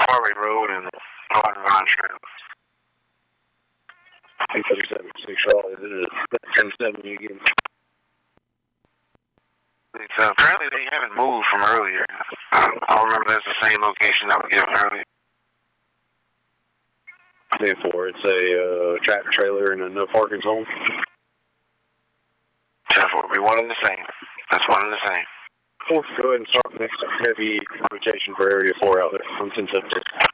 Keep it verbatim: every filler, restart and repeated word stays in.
Harley Road and Northern Vine Trail. two thirty-seven six Charlotte. This is ten seventy again. So apparently they haven't moved from earlier. I don't, I don't remember that's the same location that was given earlier. ten four. It's a uh, tractor trailer and a no parking zone. ten four. Be one and the same. That's one and the same. Four, go ahead and start the next heavy rotation for area four out there on ten seventy.